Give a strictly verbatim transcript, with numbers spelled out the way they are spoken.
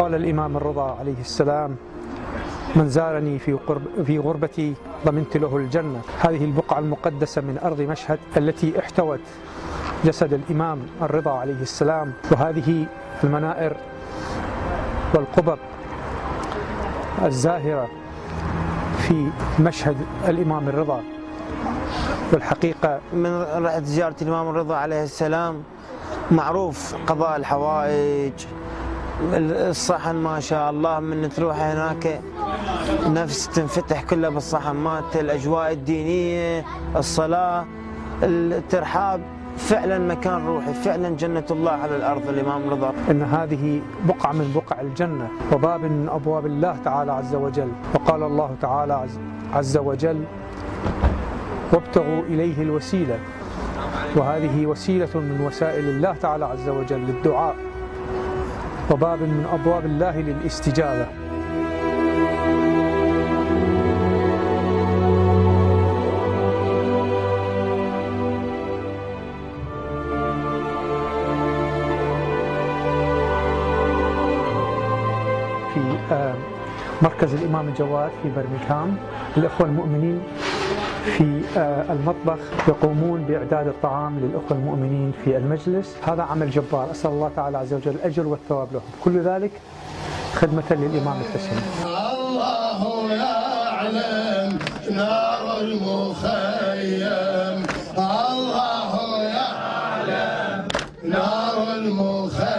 قال الإمام الرضا عليه السلام: من زارني في قرب في غربتي ضمنت له الجنة. هذه البقعة المقدسة من أرض مشهد التي احتوت جسد الإمام الرضا عليه السلام، وهذه المنائر والقبب الزاهرة في مشهد الإمام الرضا. والحقيقة من رحت زيارة الإمام الرضا عليه السلام معروف قضاء الحوائج، الصحن ما شاء الله، من تروح هناك نفس تنفتح كلها بالصحن مالته، الأجواء الدينية، الصلاة، الترحاب، فعلا مكان روحي، فعلا جنة الله على الأرض الإمام الرضا. إن هذه بقعة من بقع الجنة وباب من أبواب الله تعالى عز وجل. وقال الله تعالى عز وجل: وابتغوا إليه الوسيلة. وهذه وسيلة من وسائل الله تعالى عز وجل للدعاء، وباب من أبواب الله للاستجابة. في مركز الإمام الجواد في برمنغهام، الأخوة المؤمنين في المطبخ يقومون بإعداد الطعام للأخوة المؤمنين في المجلس. هذا عمل جبار، أسأل الله تعالى عز وجل الأجر والثواب لهم، كل ذلك خدمة للإمام الحسين. الله يعلم نار المخيم، الله يعلم نار المخيم.